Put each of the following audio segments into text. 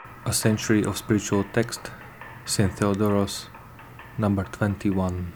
A Century of Spiritual Text, St. Theodoros, number 21.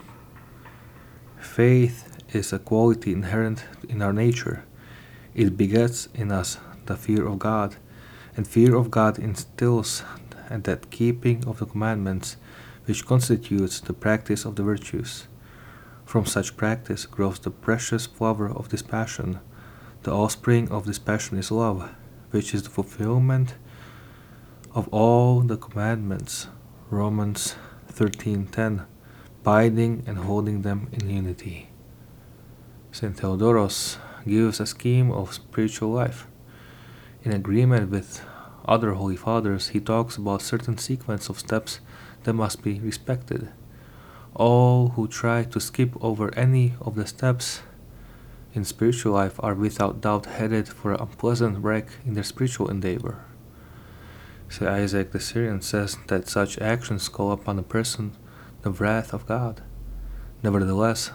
Faith is a quality inherent in our nature. It begets in us the fear of God, and fear of God instills that keeping of the commandments, which constitutes the practice of the virtues. From such practice grows the precious flower of this passion. The offspring of this passion is love, which is the fulfillment of all the commandments. Romans 13:10, binding and holding them in unity. St. Theodoros gives a scheme of spiritual life. In agreement with other Holy Fathers, he talks about certain sequence of steps that must be respected. All who try to skip over any of the steps in spiritual life are without doubt headed for an unpleasant wreck in their spiritual endeavor. St. Isaac the Syrian says that such actions call upon a person the wrath of God. Nevertheless,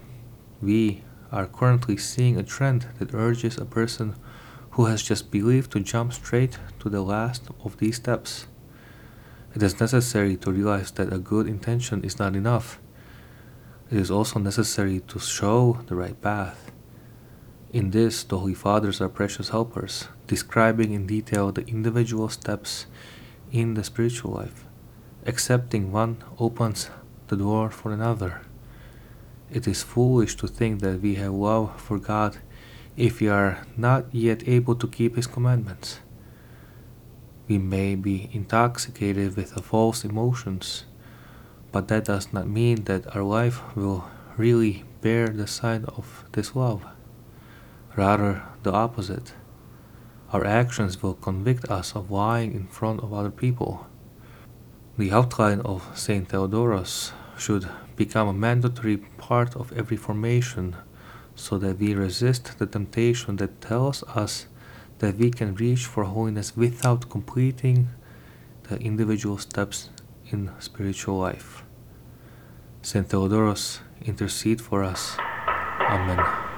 we are currently seeing a trend that urges a person who has just believed to jump straight to the last of these steps. It is necessary to realize that a good intention is not enough. It is also necessary to show the right path. In this, the Holy Fathers are precious helpers, describing in detail the individual steps in the spiritual life. Accepting one opens the door for another. It is foolish to think that we have love for God if we are not yet able to keep His commandments. We may be intoxicated with false emotions, but that does not mean that our life will really bear the sign of this love. Rather, the opposite. Our actions will convict us of lying in front of other people. The outline of St. Theodoros should become a mandatory part of every formation, so that we resist the temptation that tells us that we can reach for holiness without completing the individual steps in spiritual life. St. Theodoros, intercede for us. Amen.